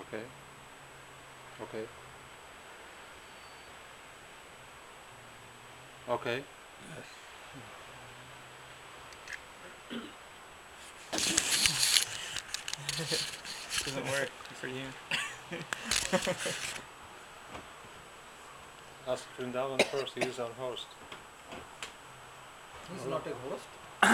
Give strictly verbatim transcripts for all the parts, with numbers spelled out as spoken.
Okay. Okay. Okay. Doesn't work for you. Ask Vrindavan first, he is our host. He's not a host.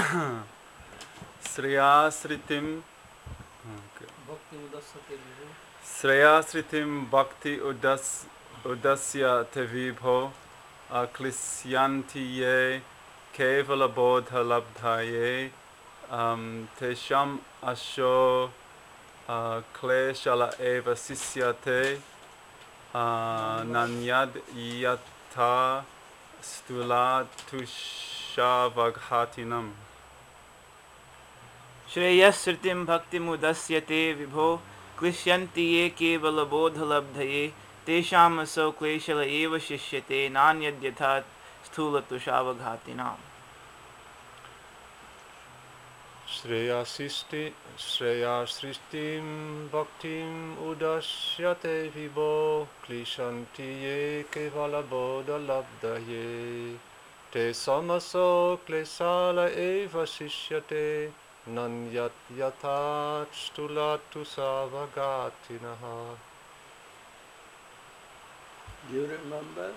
Sriyasritim okay. Bhakti udassate vibhu. Sriyasritim bhakti udas udasya te vibho aklisyanti ye kevala bodha labdhaye um, tesham asho uh, kleshala eva sisyate uh, nanyad yatha stula tushavaghatinam. Shreyasritim bhakti mudasyate vibho klishyanti ye kevala bodhalabdhaye tesham aso kleshala eva shishyate nanyadyathat sthula tushavaghatinam. Shreyasisti Shreyasristim Bhaktim Udasyate Vibho Klishanti Ye Kevala Bodha Labdaye Te Samaso Klesala Eva Sishyate Nanyat Yatat Stulatu Savagatinah. Do you remember?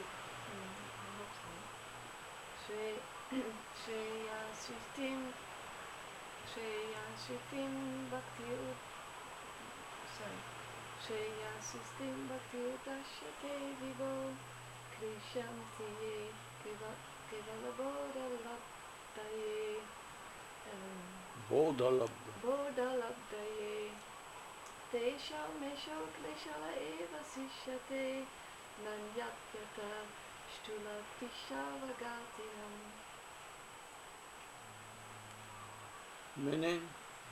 Shreya Shritim Shreya Shritim Bhakti sorry Shreya Shritim Bhakti Udashyate Vibho Krishanti Ye Kevala Bodha Labdaye Bodha Labda. Bodha Labdaye Tesha Mesho Kleshala Eva Sishyate Nanyatyata Shtula Tishavagatinam. Meaning?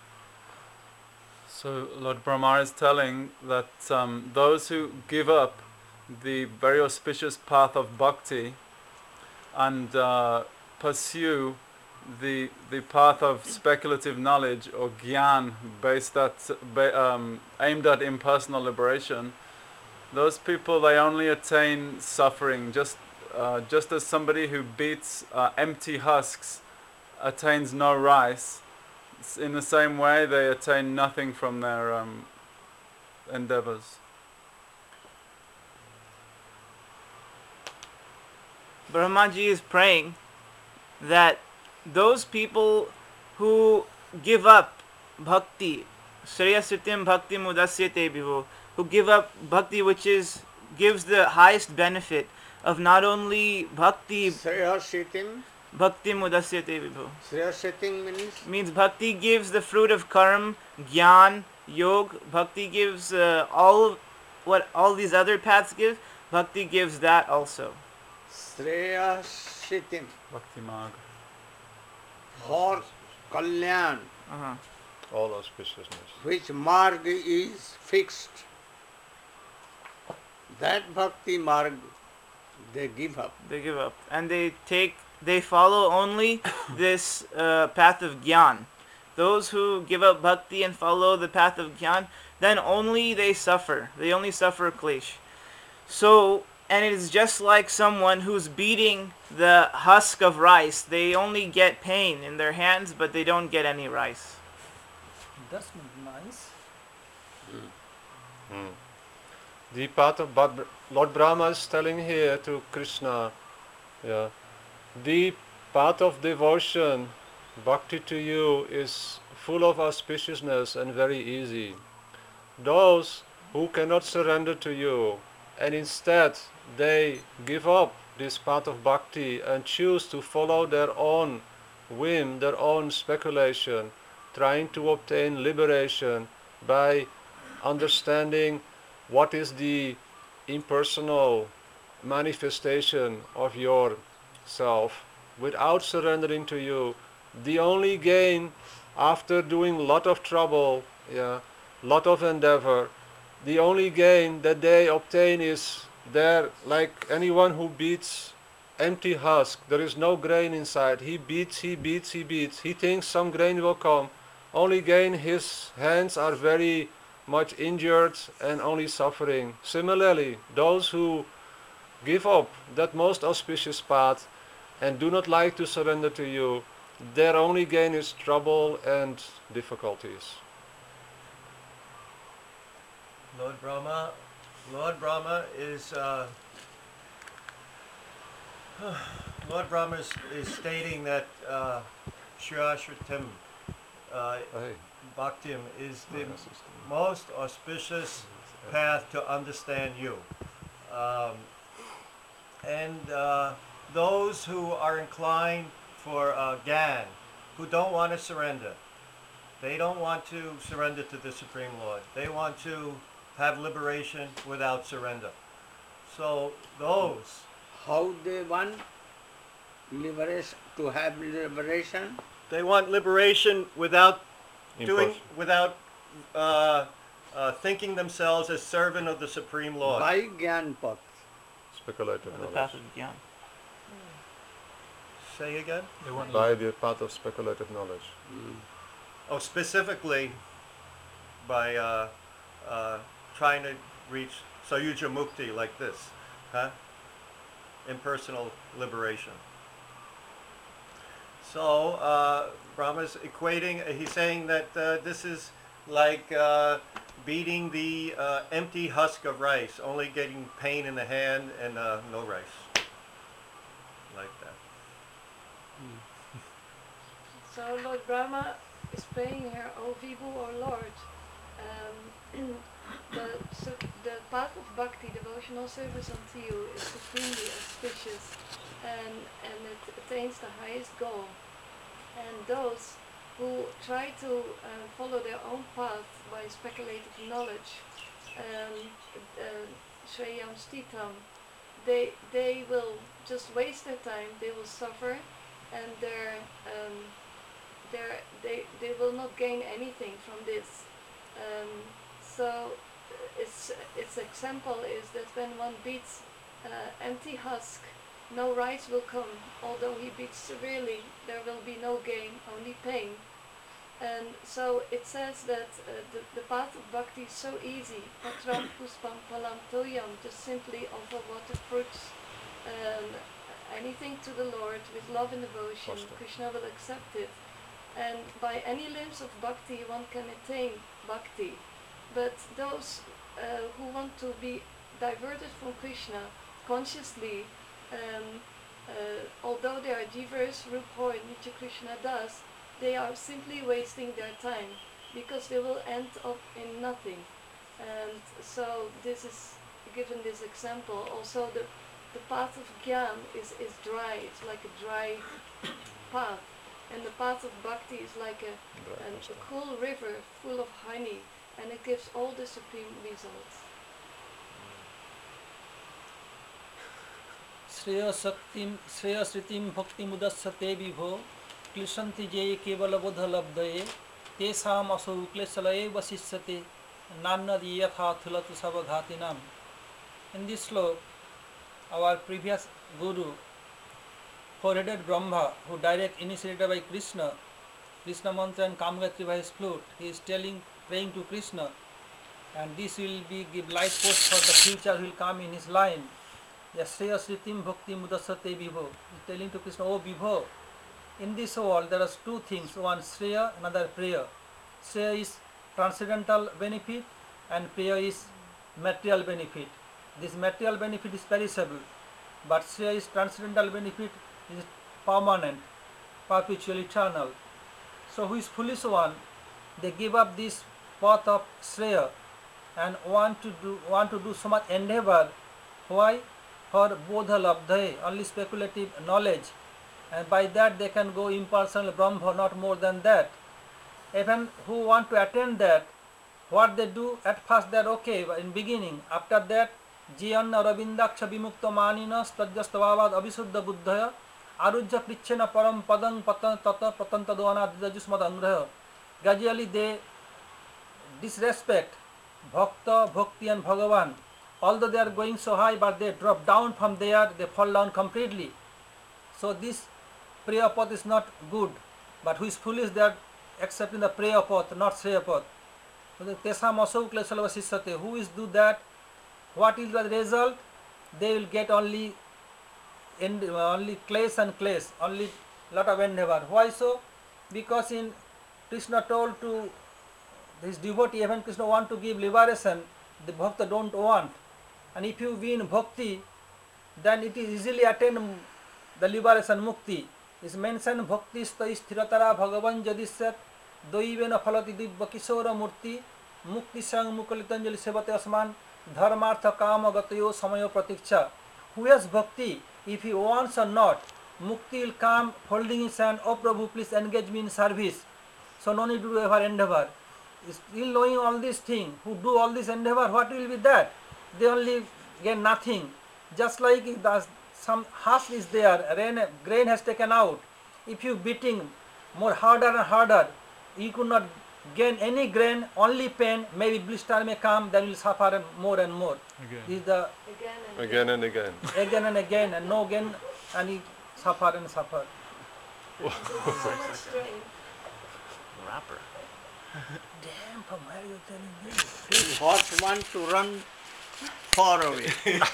So Lord Brahma is telling that um, those who give up the very auspicious path of bhakti and uh, pursue the the path of speculative knowledge or gyan based at ba- um, aimed at impersonal liberation, those people, they only attain suffering, just uh, just as somebody who beats uh, empty husks attains no rice. In the same way, they attain nothing from their um, endeavors. Brahmaji is praying that those people who give up bhakti, Shreyasritim bhakti mudasyate bhivo, who give up bhakti which is gives the highest benefit of not only bhakti, Shreyasitim. bhakti mudasyate vibho. Shreyasitim means? Means bhakti gives the fruit of karma, gyan, yog. Bhakti gives uh, all what all these other paths give. Bhakti gives that also. Shreyasitim. Bhakti Marg. For Kalyan. Uh-huh. All auspiciousness. Which marg is fixed. That bhakti marg they give up. They give up and they take. They follow only this uh, path of gyan. Those who give up bhakti and follow the path of gyan, then only they suffer. They only suffer klesh. So, and it is just like someone who's beating the husk of rice. They only get pain in their hands, but they don't get any rice. That's nice. Mm. Mm. The path of Bad- Lord Brahma is telling here to Krishna, yeah, the path of devotion, bhakti to you, is full of auspiciousness and very easy. Those who cannot surrender to you and instead they give up this path of bhakti and choose to follow their own whim, their own speculation, trying to obtain liberation by understanding what is the impersonal manifestation of your self without surrendering to you. The only gain after doing lot of trouble, yeah, lot of endeavor, the only gain that they obtain is there, like anyone who beats empty husk, there is no grain inside. He beats, he beats, he beats. He thinks some grain will come. Only gain, his hands are very much injured and only suffering. Similarly, those who give up that most auspicious path and do not like to surrender to you, their only gain is trouble and difficulties. Lord Brahma, Lord Brahma is uh, Lord Brahma is, is stating that uh, Shriyashritim uh, Hey. Bhaktim is the most auspicious path to understand you. Um, and uh, those who are inclined for uh, Gyan, who don't want to surrender, they don't want to surrender to the Supreme Lord. They want to have liberation without surrender. So those, How they want liberation, to have liberation? they want liberation without doing, Impossible. without uh, uh, thinking themselves as servant of the Supreme Lord. By Gyan Path. Speculative The knowledge. path of Gyan. Say again? They want By the path of speculative knowledge. Oh, specifically by uh, uh, trying to reach Sayuja Mukti like this, huh? Impersonal liberation. So uh, Brahma's equating, he's saying that uh, this is like uh, beating the uh, empty husk of rice, only getting pain in the hand and uh, no rice. Like that. So Lord Brahma is praying here, O Vibhu, O Lord, um, the, so the path of bhakti, devotional service unto you, is supremely auspicious and, and it attains the highest goal. And those who try to uh, follow their own path by speculative knowledge, um, uh, Shreyam Stitam, they, they will just waste their time, they will suffer, and their um, They're, they they will not gain anything from this. Um, so uh, its its example is that when one beats uh, empty husk, no rice will come. Although he beats severely, there will be no gain, only pain. And so it says that uh, the, the path of bhakti is so easy. Patram puspam palam toyam, just simply offer water, fruits, um, anything to the Lord with love and devotion. Foster. Krishna will accept it. And by any limbs of bhakti one can attain bhakti. But those uh, who want to be diverted from Krishna consciously, um, uh, although they are jivas, Rupa and Nitya Krishna Das, they are simply wasting their time because they will end up in nothing. And so this is given this example. Also the, the path of Gyan is, is dry, it's like a dry path. And the path of bhakti is like a, an, a cool river full of honey, and it gives all the supreme results. श्रेय शक्तिम श्रेय श्रुतिम भक्ति मुदस्सते विभो क्लिशन्ति जे केवल बोध लब्धये तेषाम असौ क्लेशलये वशिष्यते नान्यदि यथा थुलतु सबघातिनाम. In this slok, our previous guru, four-headed Brahma, who direct initiated by Krishna, Krishna mantra and Kamgatri by his flute, he is telling, praying to Krishna, and this will be give light post for the future will come in his line. Yasya Sritim Bhakti Mudasate Vibho. He is telling to Krishna, oh Vibho, in this world there are two things, one Shreya, another prayer. Shreya is transcendental benefit and prayer is material benefit. This material benefit is perishable, but Shreya is transcendental benefit, is permanent, perpetual, eternal. So who is foolish one, they give up this path of Shreya and want to do want to do so much endeavor. Why? For bodha labdhaye, only speculative knowledge, and by that they can go impersonal Brahma, not more than that. Even who want to attain that, what they do at first they are okay in beginning. After that, jiyanna ravindaksha vimukta manina stajastavad abhisuddha buddhaya arujya prichena param padang patan tata patantadona dajusmad angraha. Gradually they disrespect Bhakta, Bhakti and Bhagavan. Although they are going so high, but they drop down from there, they fall down completely. So this prayer path is not good. But who is foolish, they are accepting the prayer path, not Shreya path. तेषाम् असौ क्लेशल वशिष्यते. Who is do that? What is the result? They will get only end, only clash and clash, only lot of endeavor. Why so? Because in Krishna told to his devotee, even Krishna want to give liberation, the bhakta don't want. And if you be in bhakti, then it is easily attain the liberation mukti. Is mentioned bhakti sta sthiratara bhagavan jadisyat doivena phalati divya kishora murti mukti sang mukalitanjali sevate asman dharmartha kama gatayo samayo pratiksha. Who has bhakti? If he wants or not, mukti will come holding his hand, oh Prabhu, please engage me in service. So no need to do ever endeavor. Still knowing all these things, who do all this endeavor, what will be that? They only gain nothing. Just like if the, some husk is there, rain, grain has taken out. If you beating more harder and harder, you could not gain any grain, only pain, maybe blister may come, then you will suffer more and more. Again. This is the Again and Again and again. again and again, and no gain, and you suffer and suffer. so much strain. Rapper. Damn, from where you telling me? His horse wants to run far away.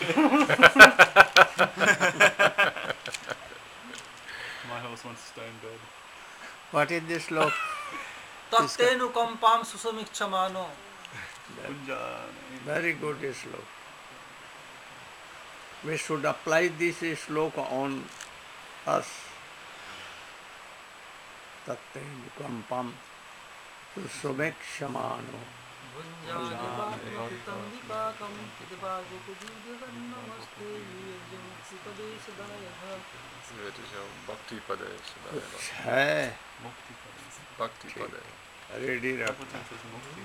My house wants to stay in bed. What is this sloka? Tattenu kampam susumikchamano. Punjani. Very good sloka. We should apply this sloka on us. Tattenu kampam susumikchamano. Bhakti Pade. है Mukti Pade. Bhakti Pade. ready रख. Couple times says mukti.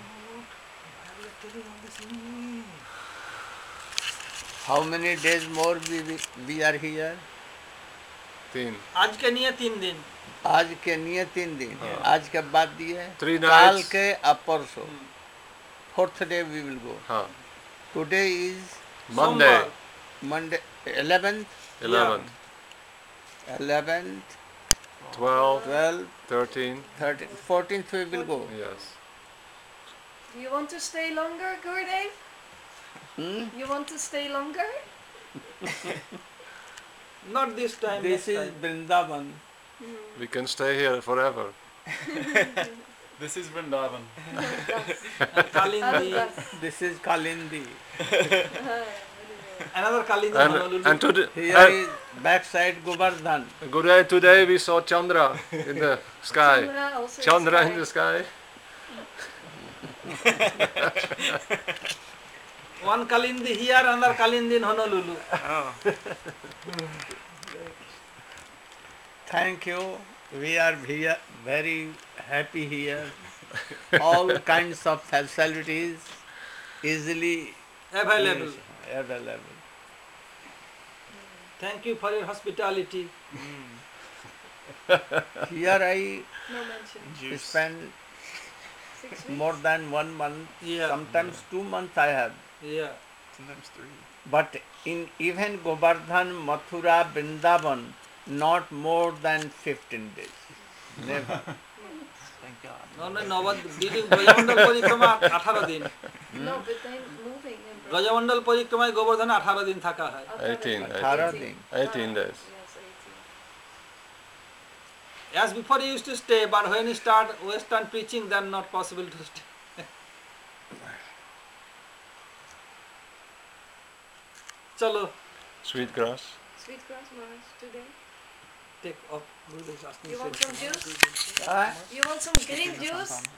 How many days more we, we, we are here? Teen. आज के लिए तीन दिन. आज के लिए तीन दिन. हाँ. आज के बाद दिए. Three काल nights. के अब परसों. Fourth day we will go. Huh. Today is Monday. Monday, eleventh, Eleventh. eleventh, Twelve. twelfth, Thirteen. thirteenth, fourteenth we will go. Yes. Do you want to stay longer, Gurudev? Hmm? You want to stay longer? Not this time. This next is time. Vrindavan. We can stay here forever. This is Vrindavan. Kalindi. Alas. This is Kalindi. Another Kalindi. And, Honolulu. and today, Here and, is backside Govardhan. Gurudev, today we saw Chandra in the sky. Chandra also Chandra is in the sky. One Kalindi here, another Kalindi in Honolulu. Oh. Thank you. We are here, very happy here. All kinds of facilities easily Available. available. Thank you for your hospitality. Here I No mention. Juice. spend Six weeks. more than one month, Yeah. sometimes two months I have. Yeah. Sometimes three. But in even Govardhan, Mathura, Vrindavan, not more than fifteen days. Never. Thank God. No, no, Navad, during Gajamandal Parikrama আঠারো দিন. No, but then moving in Brazil. গজমন্ডল পরিক্রমায় গোবর্ধনে আঠারো দিন থাকা হয়. Eighteen. Athara Eighteen. din. Eighteen days. Yes, eighteen. As before he used to stay, but when he start Western preaching, then not possible to stay. Chalo, Sweet grass. Sweet grass Maharaj today. take off. Guru is asking You want for- some juice? Ah, You want some green juice?